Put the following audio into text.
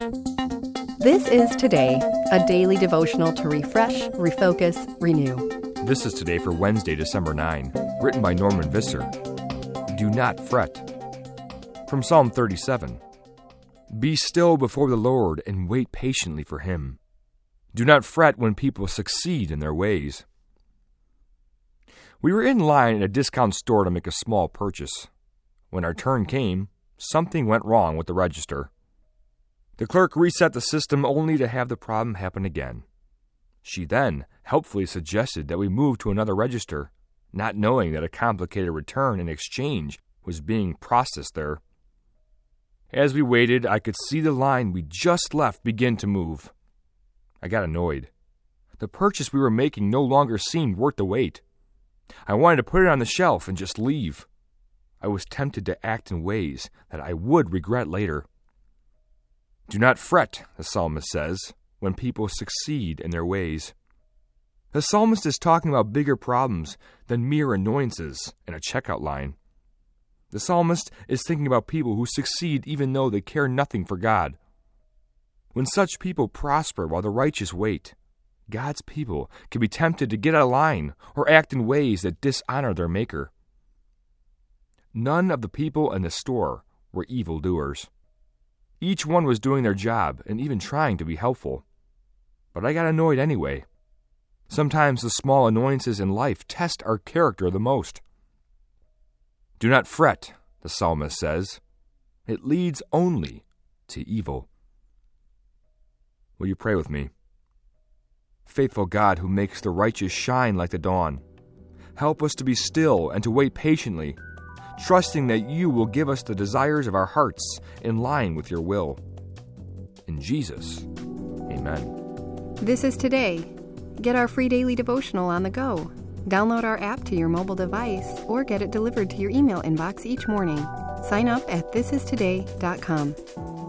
This is Today, a daily devotional to refresh, refocus, renew. This is Today for Wednesday, December 9, written by Norman Visser. Do not fret. From Psalm 37. Be still before the Lord and wait patiently for Him. Do not fret when people succeed in their ways. We were in line at a discount store to make a small purchase. When our turn came, something went wrong with the register. The clerk reset the system only to have the problem happen again. She then helpfully suggested that we move to another register, not knowing that a complicated return and exchange was being processed there. As we waited, I could see the line we just left begin to move. I got annoyed. The purchase we were making no longer seemed worth the wait. I wanted to put it on the shelf and just leave. I was tempted to act in ways that I would regret later. Do not fret, the psalmist says, when people succeed in their ways. The psalmist is talking about bigger problems than mere annoyances in a checkout line. The psalmist is thinking about people who succeed even though they care nothing for God. When such people prosper while the righteous wait, God's people can be tempted to get out of line or act in ways that dishonor their Maker. None of the people in the store were evildoers. Each one was doing their job and even trying to be helpful. But I got annoyed anyway. Sometimes the small annoyances in life test our character the most. Do not fret, the psalmist says. It leads only to evil. Will you pray with me? Faithful God who makes the righteous shine like the dawn, help us to be still and to wait patiently, trusting that you will give us the desires of our hearts in line with your will. In Jesus, amen. This is Today. Get our free daily devotional on the go. Download our app to your mobile device or get it delivered to your email inbox each morning. Sign up at thisistoday.com.